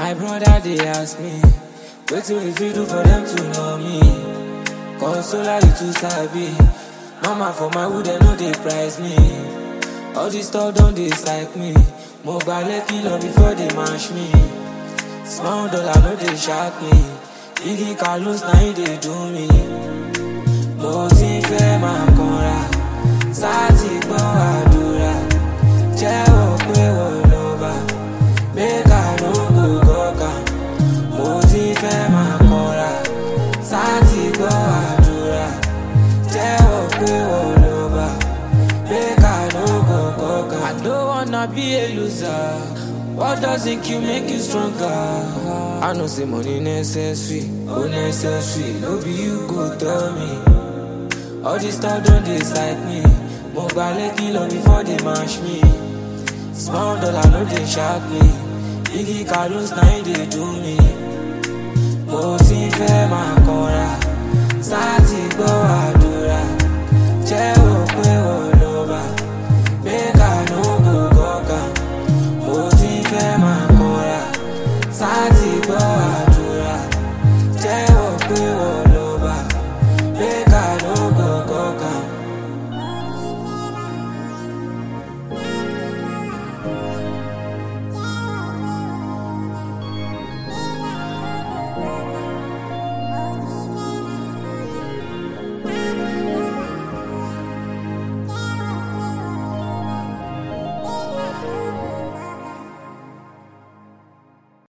My brother they ask me, wetin we fit do for them to know me? Consola you too sabi, mama for my wood they know they price me. All this talk don't they psych me, mobile killer before they mash me. Small dollar no they shock me, Iggy Carlos now they do me. Mo ti fẹ́ máa kanra, sáà ti gbọ́ àdúrà, jẹ́wọ́ pé wọ́n lọ́ba, make I no go gọ́gà. Mo ti fẹ́ máa kanra, sáà ti gbọ́ àdúrà, jẹ́wọ́ pé wọ́n lọ́ba, make I no go gọ́gà. I don't wanna be a loser, what doesn't kill make you stronger. I know say money necessary, oh necessary, no be you go tell me. All this stuff don't decide me, mobile killer before they mash me. Small dollar no they shock me, Iggy Carlos now they do me. Mo ti fẹ́ máa kanra, sáà ti gbọ́ àdúrà.